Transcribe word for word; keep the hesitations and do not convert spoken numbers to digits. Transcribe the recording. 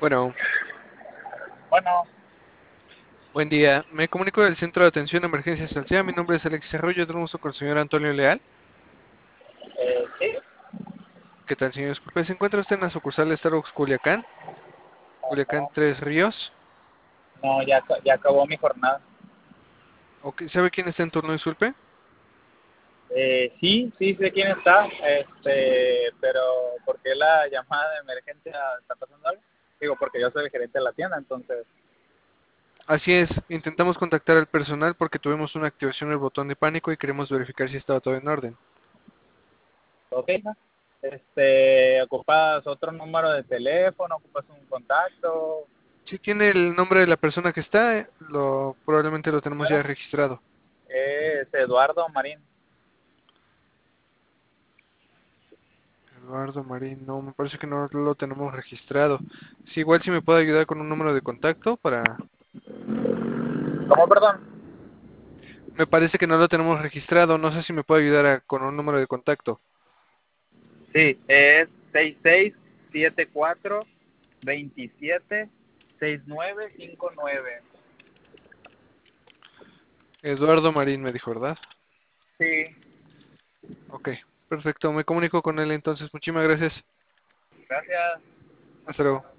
Bueno, Bueno, buen día. Me comunico del Centro de Atención a Emergencias al C E A. Mi nombre es Alexis Arroyo. Tengo gusto con el señor Antonio Leal. eh, sí, ¿Qué tal, señor? Disculpe, ¿se encuentra usted en la sucursal de Starbucks Culiacán? Culiacán no, Tres Ríos. no, ya, ca- ya acabó mi jornada. Ok, ¿sabe quién está en turno? Disculpe. Eh, sí, sí sé quién está, este, pero ¿por qué la llamada de emergencia está pasando algo? Digo, porque yo soy el gerente de la tienda, entonces, Así es, intentamos contactar al personal porque tuvimos una activación del botón de pánico y queremos verificar si estaba todo en orden. ok, ¿no? Este, ¿ocupas otro número de teléfono? ¿Ocupas un contacto? Si tiene el nombre de la persona que está, eh, lo, probablemente lo tenemos ya Claro, registrado. es Eduardo Marín. Eduardo Marín, no, me parece que no lo tenemos registrado. Sí, igual si me puede ayudar con un número de contacto para. ¿Cómo, perdón? Me parece que no lo tenemos registrado. No sé si me puede ayudar a- con un número de contacto. Sí, es seis seis siete cuatro veintisiete seis nueve cinco nueve. Eduardo Marín me dijo, ¿verdad? Sí, Ok, perfecto. Me comunico con él entonces. Muchísimas gracias. gracias. Hasta luego.